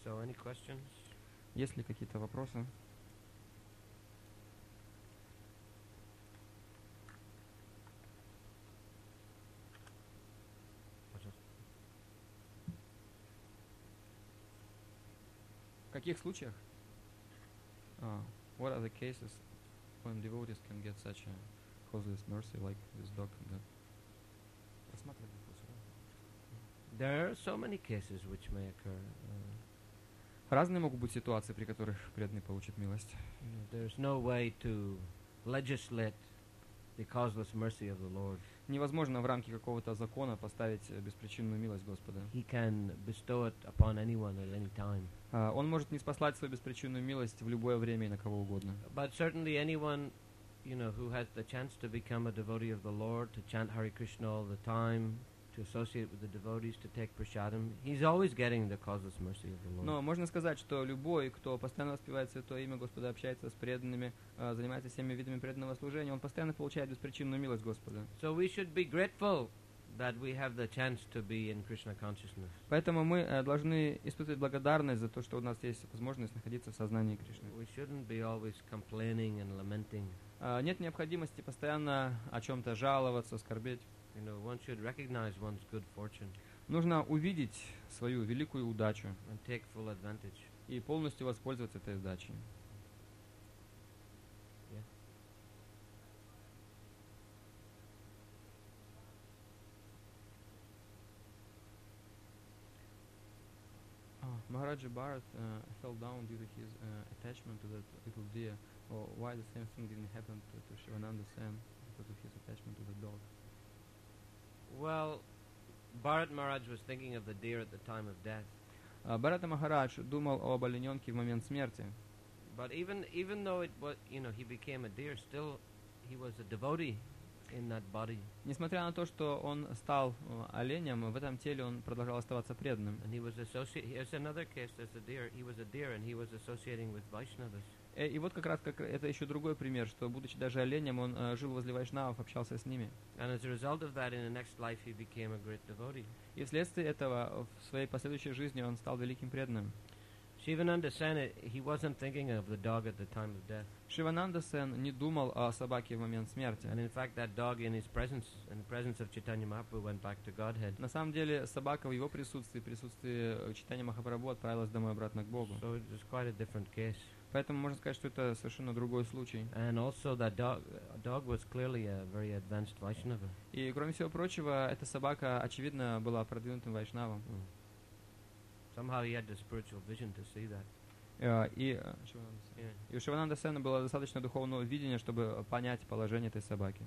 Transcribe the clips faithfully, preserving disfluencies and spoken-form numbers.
So, any questions? Есть ли какие-то вопросы? В каких случаях? Uh, what are the cases when devotees can get such a causeless mercy like this dog that? Рассматривали вопрос, да? There are so many cases which may occur. Uh, Разные могут быть ситуации, при которых преданный получит милость. you know, there's no way to legislate the causeless mercy of the Lord. Невозможно в рамки какого-то закона поставить э, беспричинную милость Господа. He can bestow it upon anyone at any time. А, Он может ниспослать свою беспричинную милость в любое время и на кого угодно. But certainly anyone, you know, who has the chance to become a devotee of the Lord, to chant Hare Krishna all the time, to associate with the devotees, to take prasadam, he's always getting the causeless mercy of the Lord. Но можно сказать, что любой, кто постоянно воспевает святое имя Господа, общается с преданными, а, занимается всеми видами преданного служения, он постоянно получает беспричинную милость Господа. So we should be grateful that we have the chance to be in Krishna consciousness. Поэтому мы э, должны испытывать благодарность за то, что у нас есть возможность находиться в сознании Кришны. We shouldn't be always complaining and lamenting. А, Нет необходимости постоянно о чем-то жаловаться, скорбеть. You know, one should recognize one's good fortune Нужно увидеть свою великую удачу and take full advantage. и полностью воспользоваться этой удачей. Yeah. Maharaja Bharat uh, fell down due to his uh, attachment to that little deer. Or why the same thing didn't happen to, to Shivananda Sen because of his attachment to the dog? Well, Bharat Maharaj was thinking of the deer at the time of death. Uh, Бхарата Махарадж думал об олененке в момент смерти. But even even though it was, you know, he became a deer, still he was a devotee in that body. Несмотря на то, что он стал uh, оленем, в этом теле он продолжал оставаться преданным. And he was associate. Here's another case. There's a deer. He was a deer, and he was associating with Vaishnavas. Э, И вот как раз как это еще другой пример, что будучи даже оленем, он э, жил возле вайшнавов, общался с ними. And as a result of that, in the next life, he became a great devotee. И вследствие этого в своей последующей жизни он стал великим преданным. Shivananda Sen, he wasn't thinking of the dog at the time of death. Шивананда Сен не думал о собаке в момент смерти. And in fact, that dog in his presence, in the presence of Chaitanya Mahaprabhu, went back to Godhead. На самом деле собака в его присутствии, в присутствии Чайтаньи Махапрабху отправилась домой обратно к Богу. So it was quite a different case. Поэтому можно сказать, что это совершенно другой случай. And also, that dog, dog was clearly a very advanced Vaishnava. И кроме всего прочего, эта собака, очевидно, была продвинутым вайшнавом. Mm. Somehow he had the spiritual vision to see that. Э, И, э, Шивананда Сена. Yeah. И у Шивананда Сена было достаточно духовного видения, чтобы понять положение этой собаки.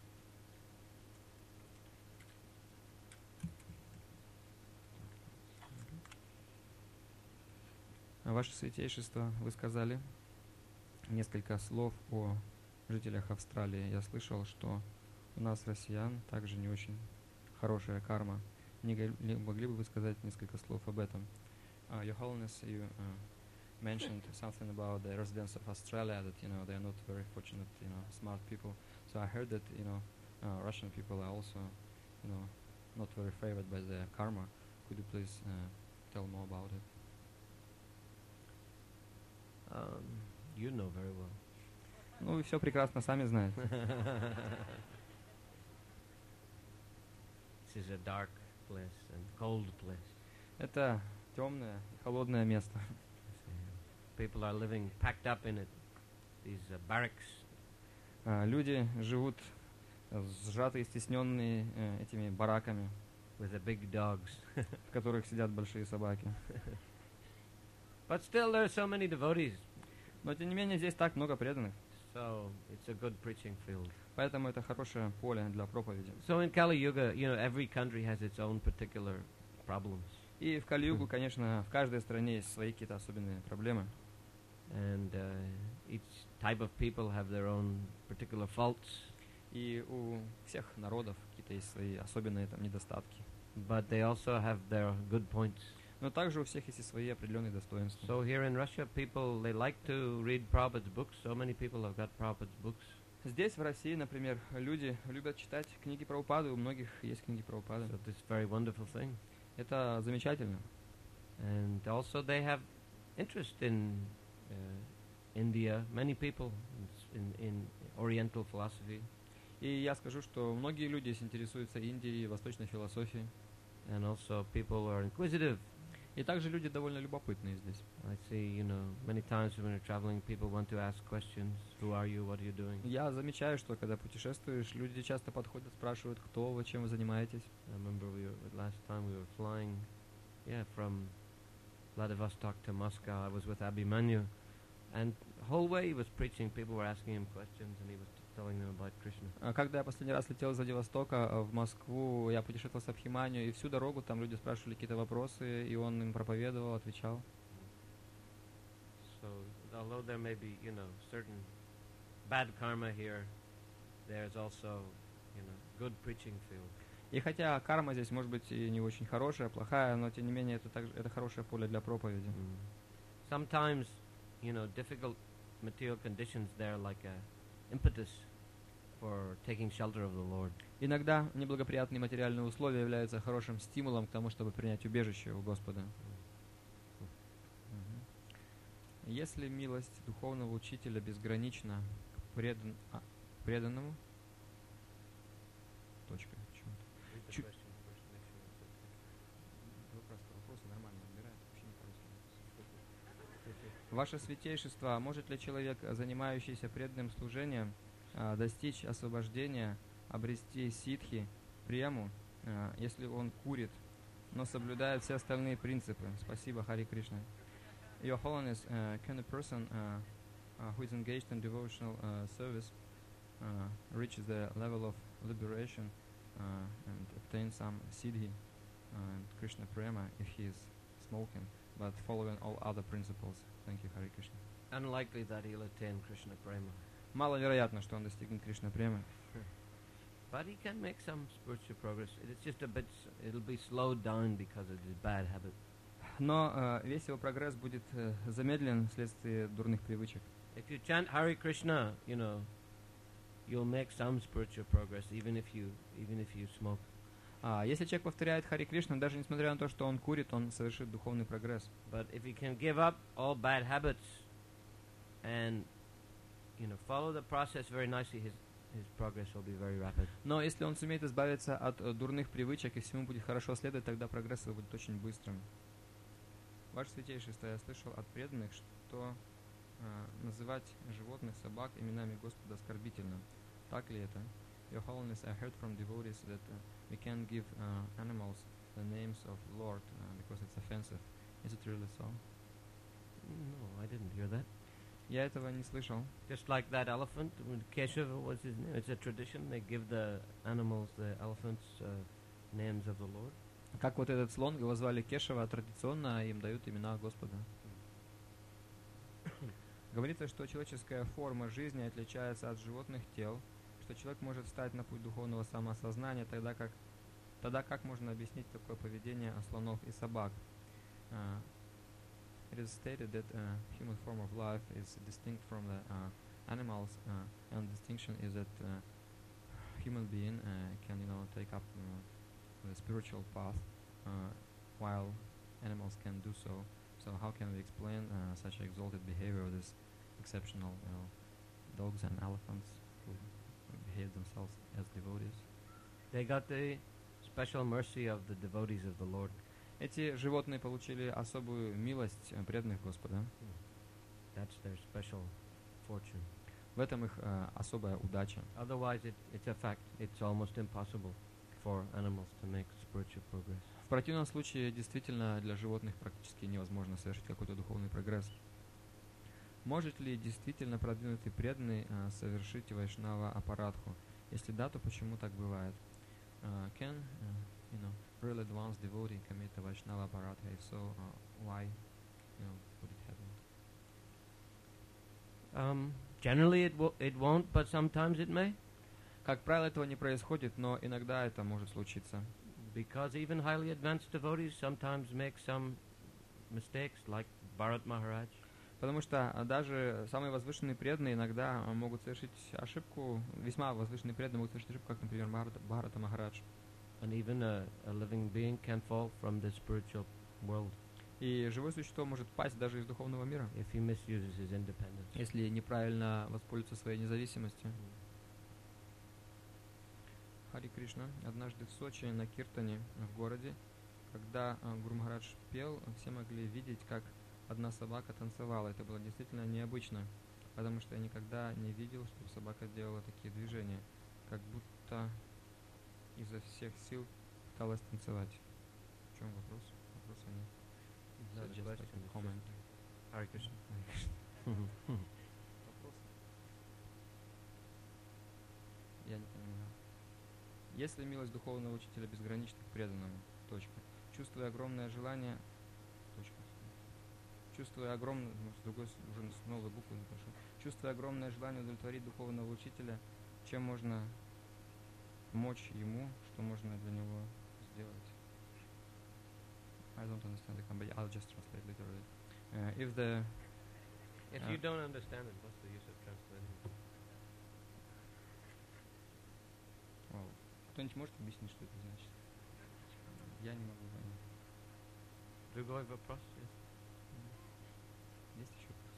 Ваше Святейшество, вы сказали несколько слов о жителях Австралии. Я слышал, что у нас, россиян, также не очень хорошая карма. Не га- не могли бы вы сказать несколько слов об этом? Uh, Your Holiness, you uh, mentioned something about the residents of Australia, that, you know, they are not very fortunate, you know, smart people. So I heard that, you know, uh, Russian people are also, you know, not very favored by the karma. Could you please uh, tell more about it? Um, you know very well. Ну, вы все прекрасно сами знаете. This is a dark place and cold place. Это темное и холодное место. People are living packed up in it. These uh, barracks. А, Люди живут э, сжатые, стесненные э, этими бараками, With the big dogs. в которых сидят большие собаки. But still there are so many devotees. Но, тем не менее, здесь так много преданных. So it's a good preaching field. Поэтому это хорошее поле для проповеди. So in Kali Yuga, you know, every country has its own particular problems. И в Кали-югу, конечно, в каждой стране есть свои какие-то особенные проблемы. And uh, each type of people have their own particular faults. И у всех народов какие-то есть свои особенные там недостатки. But they also have their good points. Но также у всех есть и свои определенные достоинства. So here in Russia, people, they like to read Prabhupada's books. So many people have got Prabhupada's books. Здесь, в России, например, люди любят читать книги Прабхупады, у многих есть книги Прабхупады. So this is a very wonderful thing. Это замечательно. And also they have interest in uh, India. Many people in, in Oriental philosophy. И я скажу, что многие люди интересуются Индией и восточной философией. And also people are inquisitive. И также люди довольно любопытные здесь. I see, you know, many times when you're traveling, people want to ask questions. Who are you? What are you doing? Я замечаю, что когда путешествуешь, люди часто подходят, спрашивают, кто вы, чем вы занимаетесь. I remember we were, last time we were flying, yeah, from Vladivostok to Moscow. I was with Abhimanyu, and the whole way he was preaching, people were asking him questions, and he was telling them about Krishna. А Когда я последний раз летел из Владивостока а, в Москву, я путешествовал с Абхиманью, и всю дорогу там люди спрашивали какие-то вопросы, и он им проповедовал, отвечал. So, although there may be, you know, certain bad karma here, there's also, you know, good preaching field. И хотя карма здесь может быть и не очень хорошая, плохая, но тем не менее это, также, это хорошее поле для проповеди. Mm. Sometimes, you know, difficult material conditions, they're like a impetus for taking shelter of the Lord. Иногда неблагоприятные материальные условия являются хорошим стимулом к тому, чтобы принять убежище у Господа. Мгм. Если милость духовного учителя безгранична к предан- а, преданному, точка, почему-то. Read the Чу- question first, make sure it's okay. Вопрос, вопросы нормально отбирает, вообще не по-русски. Ваше святейшество, может ли человек, занимающийся преданным служением, а, достичь освобождения, обрести ситхи, прему, а, если он курит, но соблюдает все остальные принципы? Спасибо, Хари Кришна. Your Holiness, uh, can a person uh, uh, who is engaged in devotional uh, service uh, reach the level of liberation uh, and obtain some siddhi uh, and Krishna prema if he is smoking, but following all other principles? Thank you, Hare Krishna. Unlikely that he'll attain Krishna prema. Маловероятно, что он достигнет Кришна премы. But he can make some spiritual progress. It's just a bit, s- it'll be slowed down because of his bad habit. Но э, весь его прогресс будет э, замедлен вследствие дурных привычек. If you chant Hare Krishna, you know, you'll make some spiritual progress, even if you, even if you smoke. А если человек повторяет Хари Кришна, даже несмотря на то, что он курит, он совершит духовный прогресс. But if he can give up all bad habits and, you know, follow the process very nicely, his his progress will be very rapid. Но если он сумеет избавиться от э, дурных привычек и всему будет хорошо следовать, тогда прогресс его будет очень быстрым. Ваше Святейшество, я слышал от преданных, что э, называть животных, собак именами Господа оскорбительно. Так ли это? Your Holiness, I heard from devotees that uh, we can't give uh, animals the names of Lord uh, because it's offensive. Is it really so? No, I didn't hear that. Я этого не слышал. Just like that elephant, when Keshava was his name. It's a tradition. They give the animals, the elephants, uh, names of the Lord. Как вот этот слон, его звали Кешава, традиционно им дают имена Господа. Говорится, что человеческая форма жизни отличается от животных тел, что человек может встать на путь духовного самоосознания, тогда как, тогда как можно объяснить такое поведение слонов и собак? Uh, it is stated that uh, human form of life is distinct from the uh, animals, uh, and distinction is that uh, human being uh, can, you know, take up uh, the spiritual path, uh, while animals can do so. So how can we explain uh, such exalted behavior of this exceptional, you know, dogs and elephants who behave themselves as devotees? They got the special mercy of the devotees of the Lord. Эти животные получили особую милость э, преданных Господа. That's their special fortune. В этом их э, особая удача. Otherwise, it, it's a fact. It's almost impossible for animals to make spiritual progress. В противном случае действительно для животных практически невозможно совершить какой-то духовный прогресс. Может ли действительно продвинутый преданный э, совершить вайшнава апарадху? Если да, то почему так бывает? Uh, can uh, you know really advanced devotee commit a Vaishnava aparadha? If so, uh, why, you know, would it happen? Um, generally, it wo- it won't, but sometimes it may, Как правило, этого не происходит, но иногда это может случиться. because even highly advanced devotees sometimes make some mistakes, like Bharat Maharaj. Потому что а, даже самые возвышенные преданные иногда а, могут совершить ошибку, весьма возвышенные преданные могут совершить ошибку, как, например, Бхарата, Бхарата Махарадж. And even a, a living being can fall from the spiritual world. И живое существо может пасть даже из духовного мира, if he misuses his independence. если неправильно воспользуется своей независимостью. Хари Кришна. Однажды в Сочи на Киртане, в городе, когда а, Гуру Махарадж пел, все могли видеть, как одна собака танцевала. Это было действительно необычно, потому что я никогда не видел, чтобы собака делала такие движения, как будто изо всех сил пыталась танцевать. В чем вопрос? Вопроса нет. Not a Just question, like a it's comment. just- Hare Krishna. Вопрос? Я не понимаю. Если милость духовного учителя безгранична к преданному, точка. Чувствуя огромное желание, точка. Чувствуя огромное, ну, с другой, с- уже с новой буквы напишу. Чувствуя огромное желание удовлетворить духовного учителя, чем можно помочь ему, что можно для него сделать? I don't understand the comment, but I'll just translate literally. Uh, if the If Uh, you don't understand it, what's the use of translating? Вау. Кто-нибудь может объяснить, что это значит? Я не могу понять. Другой вопрос? Yes. Есть еще вопрос?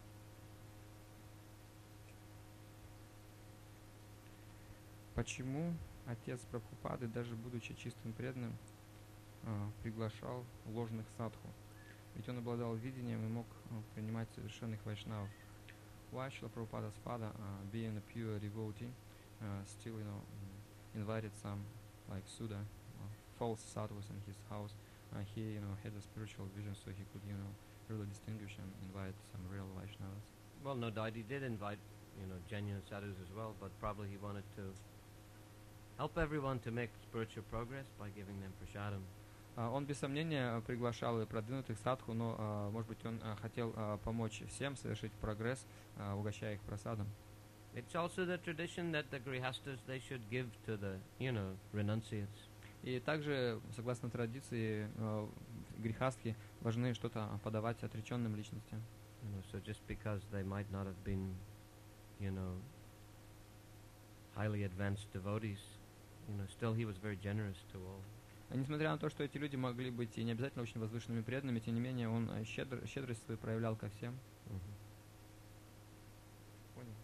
Почему отец Прабхупады, даже будучи чистым преданным, а, приглашал ложных садху? Ведь он обладал видением и мог а, принимать совершенных вайшнавов. Why Srila Prabhupada's father, uh, being a pure devotee, uh, still, you know, mm, invited some like Suda, uh, false sadhus in his house. Uh, he, you know, had a spiritual vision, so he could, you know, really distinguish and invite some real Vaishnavas. Well, no doubt he did invite, you know, genuine sadhus as well, but probably he wanted to help everyone to make spiritual progress by giving them prasadam. Uh, он без сомнения приглашал и продвинутых садху, но, uh, может быть, он uh, хотел uh, помочь всем совершить прогресс, uh, угощая их просадом. It's also the tradition that the grihastas, they should give to the, you know, renunciates. И также, согласно традиции, uh, грехастхи должны что-то подавать отреченным личностям. You know, so just because they might not have been, you know, highly advanced devotees, you know, still he was very generous to all. А несмотря на то, что эти люди могли быть и не обязательно очень возвышенными преданными, тем не менее он э, щедр, щедрость свою проявлял ко всем. Mhm. Понял?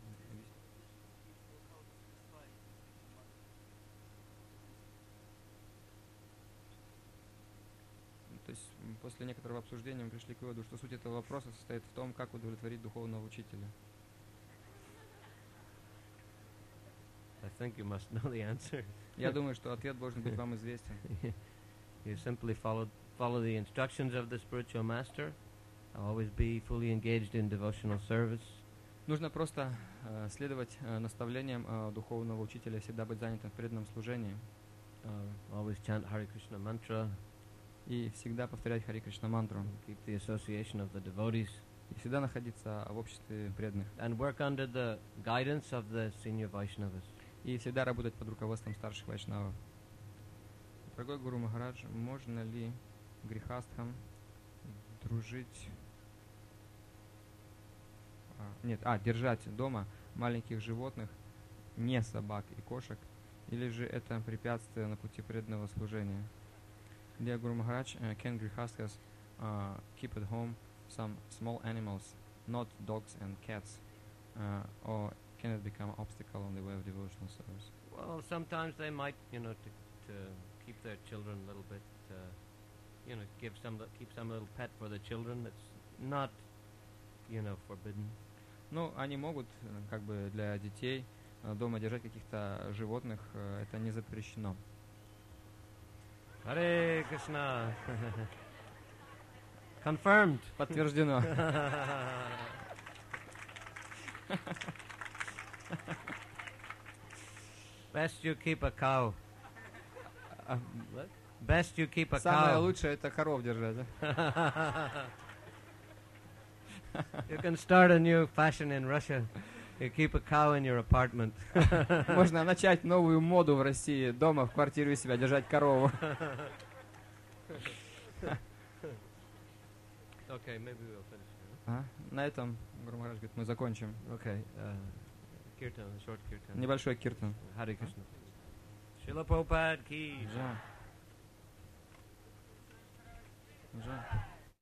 То есть м, после некоторого обсуждения мы пришли к выводу, что суть этого вопроса состоит в том, как удовлетворить духовного учителя. I think you must know the answer. Я думаю, что ответ должен быть вам известен. You simply follow follow the instructions of the spiritual master. Always be fully engaged in devotional service. Нужно просто э, следовать э, наставлениям э, духовного учителя, всегда быть занятым в преданном служении Uh, always chant Hare Krishna mantra. и всегда повторять Хари Кришна мантру, Keep the association of the devotees. и всегда находиться в обществе преданных, And work under the guidance of the senior Vaishnavas. и всегда работать под руководством старших вайшнавов. Дорогой Гуру Махарадж, можно ли грехастхам дружить, а, нет, а, держать дома маленьких животных, не собак и кошек, или же это препятствие на пути преданного служения? Dear Guru Maharaj, uh, can grihasthas uh, keep at home some small animals, not dogs and cats, uh, or can it become an obstacle on the way of devotional service? Well, sometimes they might, you know, to, to keep their children a little bit, uh, you know, give some, li- keep some little pet for the children. It's not, you know, forbidden. Ну, они могут, э, как бы для детей, э, дома держать каких-то животных, э, это не запрещено. Hare Krishna. Confirmed. Подтверждено. Best you keep a cow. А, Best you keep a Самое cow. лучшее это коров держать. а. You can start a new fashion in Russia. You keep a cow in your apartment. Можно начать новую моду в России, дома, в квартире у себя, держать корову. Okay, maybe we'll finish here. А, на этом, Гуру Махарадж говорит, мы закончим. Okay, uh, kirtan, a short kirtan. Небольшой киртан. Hare Krishna. Srila Prabhupada ki. Жа. Жа.